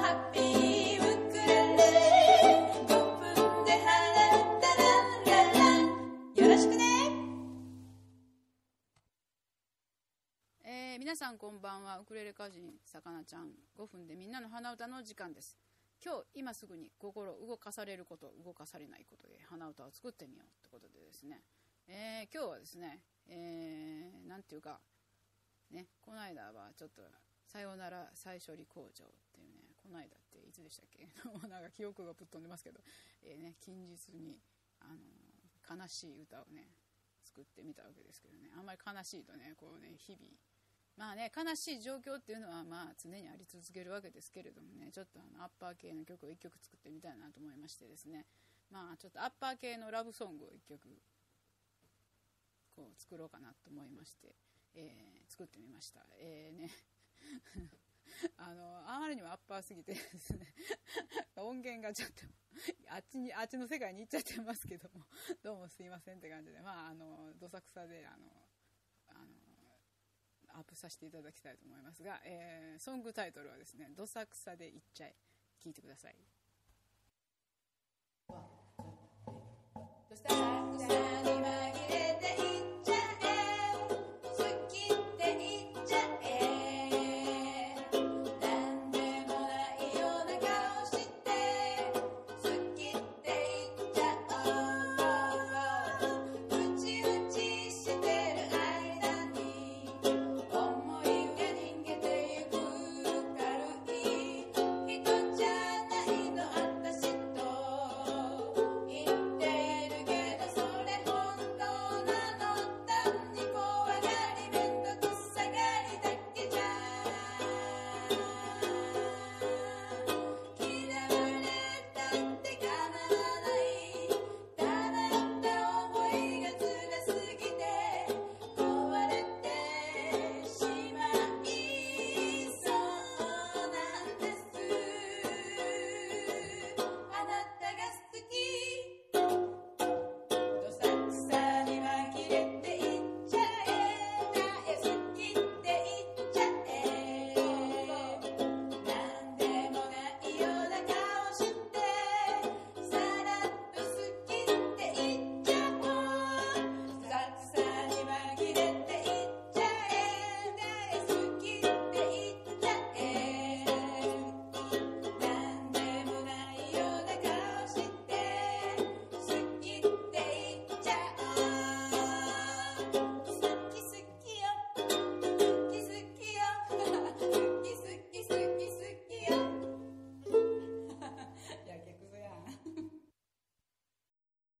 ハッピーウクレレ5分で払ったらララよろしくね。皆さんこんばんは。ウクレレ歌人さかなちゃん5分でみんなの鼻歌の時間です。今すぐに心動かされること動かされないことで鼻歌を作ってみようってことでですね、今日はですね、なんていうかね、この間はちょっとさよなら再処理工場っていうね、この間っていつでしたっけなんか記憶がぶっ飛んでますけど、近日に悲しい歌をね作ってみたわけですけどね、あんまり悲しいとねこうね日々まあね、悲しい状況っていうのはまあ常にあり続けるわけですけれどもね、ちょっとアッパー系の曲を1曲作ってみたいなと思いましてですね、まあちょっとアッパー系のラブソングを1曲こう作ろうかなと思いまして、作ってみました。あまりにもアッパーすぎてですね音源がちょっとあっちの世界に行っちゃってますけども、どうもすいませんって感じで、まあどさくさでアップさせていただきたいと思いますが、ソングタイトルはですね、どさくさでいっちゃえ。聞いてください。どしたら